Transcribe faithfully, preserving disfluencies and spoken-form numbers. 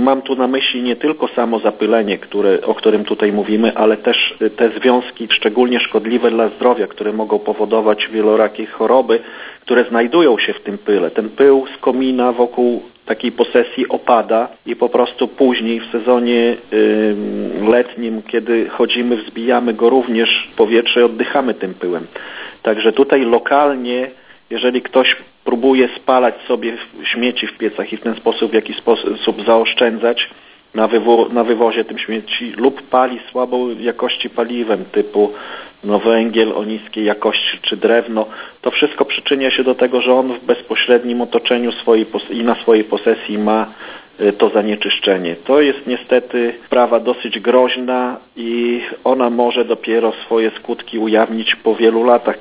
mam tu na myśli nie tylko samo zapylenie, które, o którym tutaj mówimy, ale też te związki szczególnie szkodliwe dla zdrowia, które mogą powodować wielorakie choroby, które znajdują się w tym pyle. Ten pył z komina wokół takiej posesji opada i po prostu później w sezonie y, letnim, kiedy chodzimy, wzbijamy go również w powietrze i oddychamy tym pyłem. Także tutaj lokalnie, jeżeli ktoś próbuje spalać sobie śmieci w piecach i w ten sposób w jakiś sposób zaoszczędzać na, wywo- na wywozie tym śmieci lub pali słabą jakości paliwem typu no, węgiel o niskiej jakości czy drewno, to wszystko przyczynia się do tego, że on w bezpośrednim otoczeniu swojej pos- i na swojej posesji ma y, to zanieczyszczenie. To jest niestety sprawa dosyć groźna i ona może dopiero swoje skutki ujawnić po wielu latach,